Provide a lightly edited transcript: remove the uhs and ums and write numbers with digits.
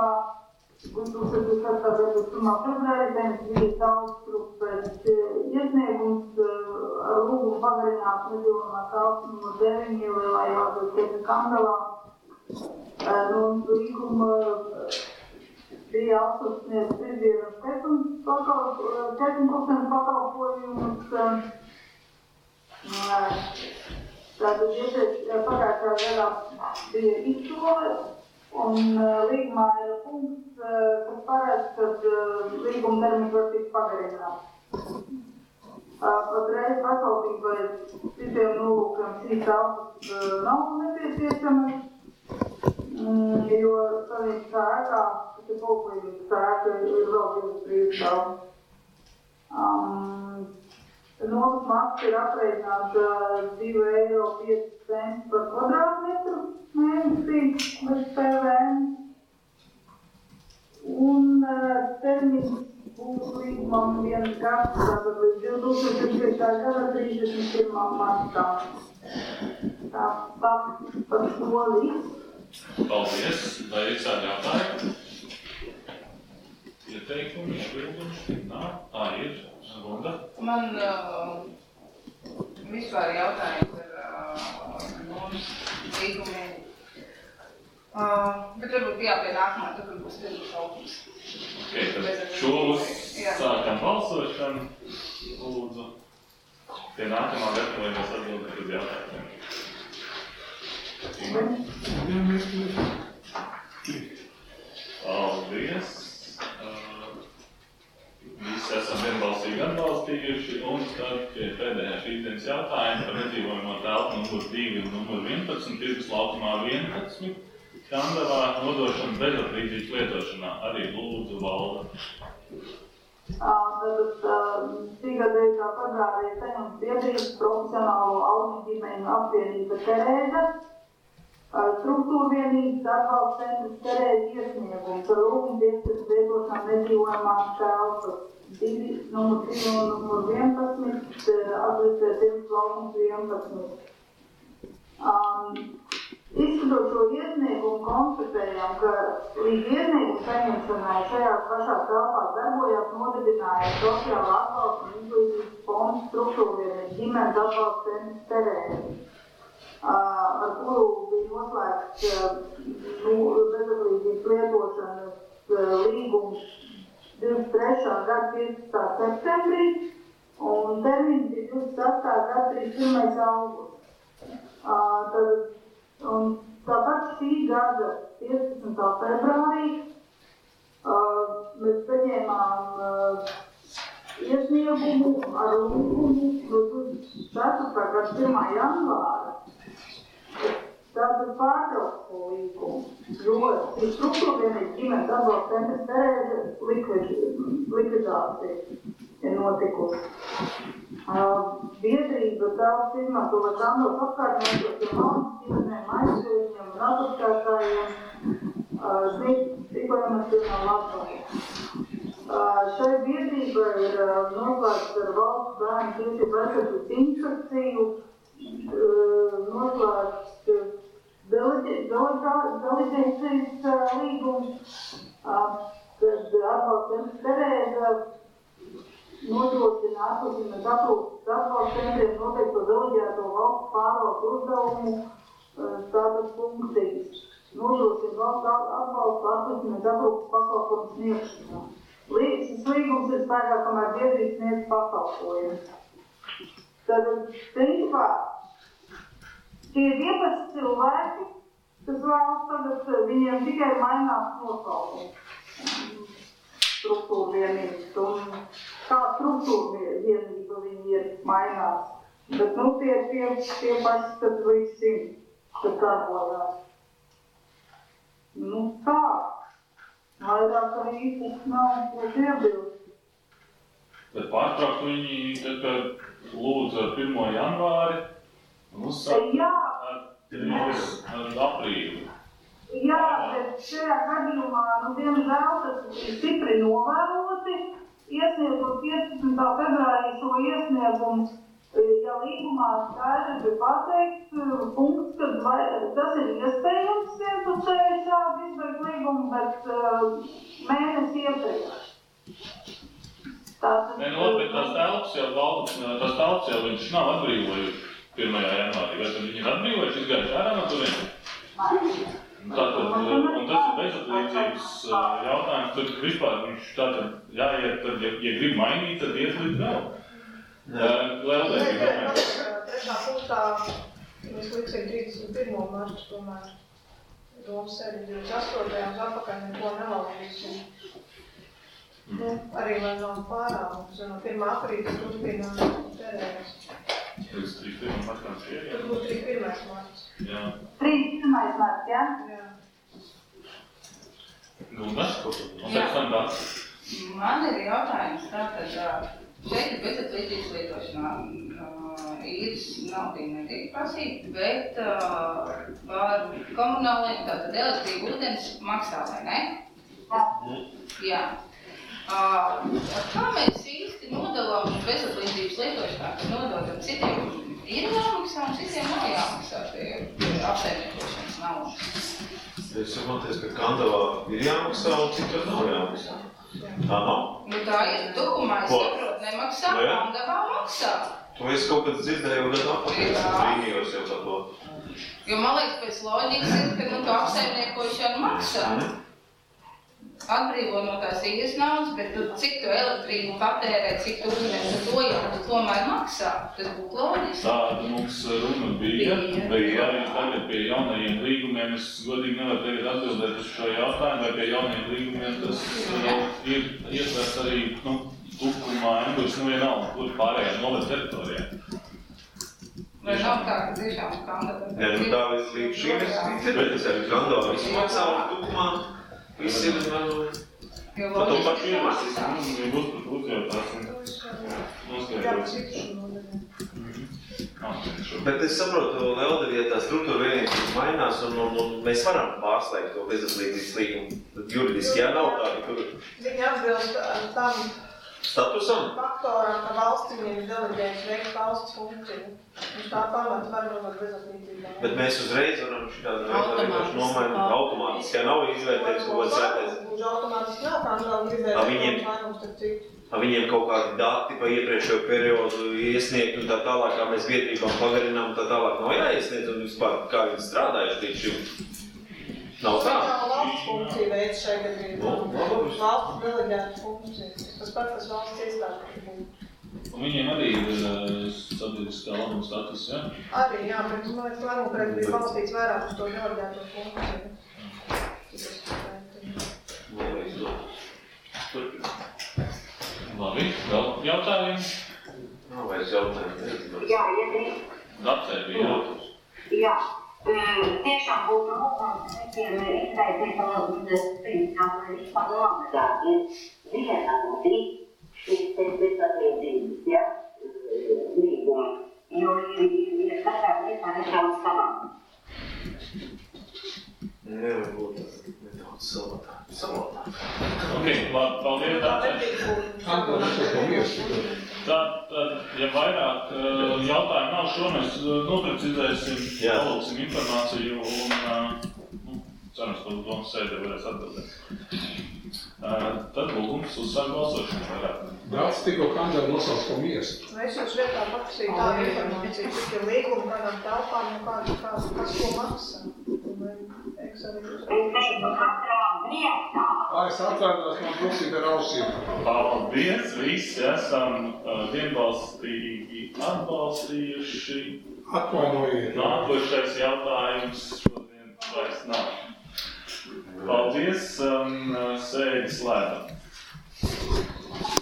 pilnībā 2004. gada 1. februārī Zemes vides augstgrupas iesniegums ar lūgumu pagarināt nedzīvojamās telpas numur 9 Lielā Jāzovas Kandavā. No līguma bija apsūdznieks izdienas ceļuma pakalpojumus. Tātad pagājušā gadā bija izsole, un līgumā ir punkts, kas paredz, ka līguma termiņš var tikt pagarināts. Patreiz pašvaldībai citiem nolūkiem šīs telpas nav nepieciešamas, jo Savienības ēkā, kas ir Polklīnijas ēka, ir vēl vienas brīvas telpas. Nomas maksa ir aprēķināta €2,05 par kvadrātmetru mēnesī bez PVN. Un termiņš būs līgumam 1 gads, tātad līdz 2025. gada 31. martā. Tā par šo visu. Paldies. Vai ir kādi jautājumi? Ieteikumi, iebildumi? Nā? Ir. Runda? Man vispār jautājums ar līgumiem. Bet varbūt jāpie nākamā, tad būs tirgus augums. Okay, tad šo uzsākam balsošanu. Lūdzu. Pie nākamā gatavojamies atbildēt uz jautājumiem. Paldies. Visi esam vienbalsīgi atbalstījuši, un tad pie pēdējā šīs dienas jautājuma par nedzīvojamo telpu numur 2 un numur 11, tirgus laukumā 11, Kandavā nodošana bezatlīdzīgas lietošanā. Arī lūdzu Valda. Tātad šīgadējā februārī saņemts biedrības profesionālo auģu ģimeņu apvienība Terēza, struktūrvienības atbalsta centrs Terēza iesniegums ar lūgumu piešķirt lietošanā nedzīvojamās telpas. Numur 2 un numur 11, atlicēt tirgus laukums 11. Izskatot šo iesniegumu, konstatējam, ka līdz iesniegumu saņemšanai šajās pašās telpās darbojās nodibināja sociāla atbalsta un izglītības fonda struktūrvienības ģimenes atbalsta centrs Terēza, ar kuru bija noslēgts bezatlīdzīgas lietošanas līgums 23. gada 15. septembrī, un termiņš bija 28. gada 31. augusts. Tāpat šī gada 15. februārī mēs saņēmām iesniegumu ar lūgumu no 24. gada 1. janvāra. Tātad pārtraukt šo līgumu, jo šī struktūrvienības ģimenes atbalsta centrs Terēza likvidācija ir notikusi. Biedrība daudz izmanto Latgales apkārtnējošiem valsts ģimenēm, aizsēļiem un atapskātājiem sniegt informāciju Latvijā. Šai biedrībai ir noslēgts ar valsts bērnu tiesību aizsardzības inspekciju, noslēgts deleģēcijas līgums, kad atbalsta centrs Terēza nodrošina atpūtīšanas aprūpes atbalsta centriem noteikto deleģēto valsts pārvaldes uzdevumu tādas funkcijas. Nodrošina valsts atbalsta atpūtīšanas aprūpes pakalpojumu sniegšanā. Šis līgums ir spēkā, kamēr biedrības sniedz pakalpojumus. Tad, principā, tie 11 cilvēki, kas vēlas tagad, viņiem tikai mainās nosaukums. Struktūrvienības un kā struktūrvienība viņi ir mainās. Bet, tie paši, tad līdz 100, kas darbojās. Tā. Vairāk arī nav ko iebilst. Bet pārtraukt viņi lūdzu ar 1. janvāri un uzsākt ar aprīli. Jā, bet šajā gadījumā, diemžēl, tas ir stipri novēroti. Iesniegot 15. februārī šo iesniegumu, jau ja līgumā skaidri bija pateikts punkts, ka tas ir iespējams vienpusēji šādi izbeigt līgumu, bet mēnesi iepriekš. Nē, no, bet tās telpas jau viņš nav atbrīvojuši 1. janvārī. Vai tad viņi ir atbrīvojuši, izgājuši ārā no turienes? Tātad, un tas ir bezatlīdzības jautājums, tad vispār viņš tātad jāiet, tad, ja grib mainīt, tad iet līdz vēl. Trešā punktā mēs liksim 31. martu tomēr. Domas sēdi 28. uz atpakaļ neko nevaldīsim. Arī lai nav pārāvums, jo no 1. aprīļa turpina terējas. Līdz 31. martām šie, jā? Tur būs 31. marts. Jā. 31. marts, jā? Jā. Gundas? Un pēc tam tāds? Man ir jautājums, tātad šeit ir bezatlīdzības lietošanā. Īres naudu netiek prasīt, bet par komunāliem, tātad elektrību ūdens maksā, vai ne? Jā. Kā mēs īsti nodalām bezatlīdzības lietošanā, kad nododam citiem ir jāmaksā un citiem nav jāmaksā tie apsaimniekošanas naudas? Es saproties, ka Kandavā ir jāmaksā un citur nav jāmaksā. Tā nav? Nu tā ir dokumā, es saprotu, nemaksā, Kandavā maksā. To es kaut kad dzirdēju gadu atpakaļ, es brīnījos jau par to. Jo man liekas, pēc loģikas ir, ka to apsaimniekošana maksā. Atbrīvo no tās īres naudas, bet cik tu elektrību patērē, cik tu uzņem, to jau tu tomēr maksā. Tas būtu loģiski. Tāda mums runa bija, bet arī tagad pie jaunajiem līgumiem, es godīgi nevaru tagad atbildēt uz šo jautājumu, vai pie jaunajiem līgumiem tas ir ietverts arī, Tukumā, Engurs, vienalga, kur pārējā novada teritorijā. Vai nav tā, ka tiešām Kandavā? Nē, tā līdz šī mēs dzirdēties arī Kandavā visu maksā un Tukumā. Visi ir par to pašu iemeslu. Viņi būs par uzjautāsim. Bet es saprotu, Leodevī, ja tā struktūra vienīgi mainās un mēs varam pārslēgt to bezatlīdzības līgumu. Juridiski, jā, nav tādi, kur... Viņi atbilst tam statusam? faktoram, ka valsts viņiem ir deleģējuši veikt valsts funkciju. Viņš tā pamata var nodot bezatlīdzībā. Bet mēs uzreiz varam šitādu vienkārši nomainīt automātiski, ja nav izvērtējums kaut kāds sētēs. Būs automātiski nav, kā vēl izvērtējums vairums starp citu. Viņiem kaut kādi dati pa iepriekšējo periodu iesniegt un tā tālāk, kā mēs biedrībām pagarinām un tā tālāk nav jāiesniedz un vispār kā viņi strādājuši līdz šim. Nav tā? Tā nav valsts funkcija veids šai gadījumā. Valsts deleģēta funkcija. Tas pats, kas valsts iestādes būtu. Un viņiem arī ir sabiedriskā labuma status, jā? Arī, jā, bet man liekas, lēmuprēt bija balstīts vairāk uz to deleģēto funkciju. Labi, vēl jautājumi? Nav vairs jautājumi. Jā, ja drīkst. Dapsē bija jautājums. Jā, tiešām būtu lūgums visiem izvērtēt principām, lai vispār nomadāti vienādi šīs bezatlīdzības, ja, līgumi, jo ir katrā lietā nedaudz savām. Nevar būt nedaudz savādāk. Ok, labi, paldies, Dapsē. Tad, ja vairāk jautājumu nav šo, mēs noprecizēsim, palūksim informāciju un cerams, ka domas sēdē varēs atbildēt. Tad lūgums uzsāk balsošanu vairāk. Brāc tikko Kandavā nosauc ko miestu. Es jūs vietā paprasīju tādu informāciju, cik ir līguma kādām telpām un kas ko maksā. Es teicu, katrā vietā. Es atvainojos, man drusīt ar ausīm. Paldies, visi esam vienbalstīgi atbalstījuši. Atvainojiet. Nākošais jautājums šodien vairs nav. Paldies, sēdi slēdzam.